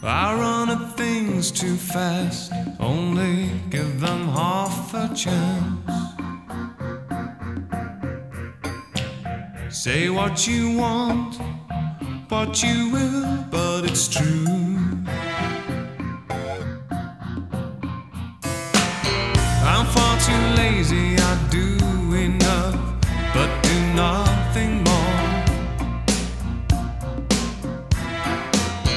I run at things too fast, only give them half a chance. Say what you want, what you will, but it's true.